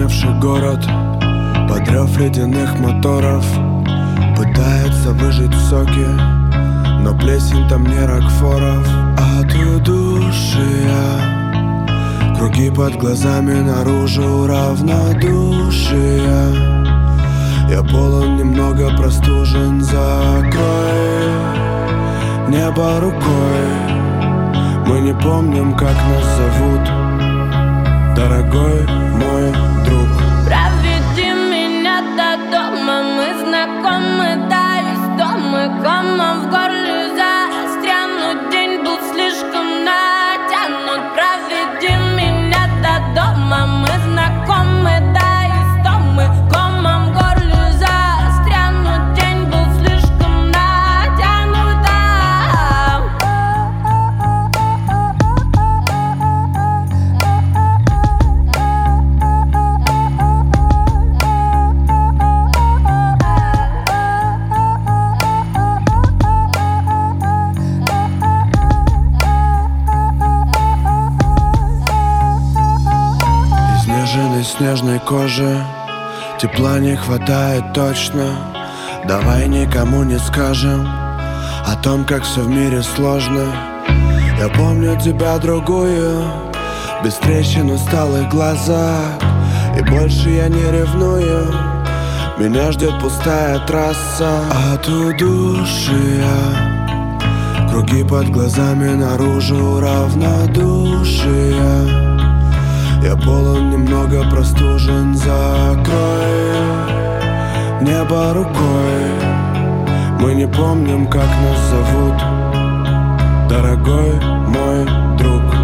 опустыневший город под рев ледяных моторов пытается выжить соки, но плесень там не Рокфоров, а ты душия. Круги под глазами, наружу равнодушия. Я полон, немного простужен, закрой небо рукой. Мы не помним, как нас зовут, дорогой мой друг. Проведи меня до дома, мы знакомы, да, истомы. Комом в горле застрянут, день был слишком натянут. Проведи меня до дома, мы знакомы, да, истомы. Комом в горле застрянут, день был слишком натянут, да. Изнеженной снежной кожи тепла не хватает точно. Давай никому не скажем о том, как все в мире сложно. Я помню тебя другую, без трещин в усталых глазах. И больше я не ревную, меня ждет пустая трасса. А ты душия, круги под глазами, наружу равнодушия. Я полон, немного простужен, закрой небо рукой. Мы не помним, как нас зовут, дорогой мой друг.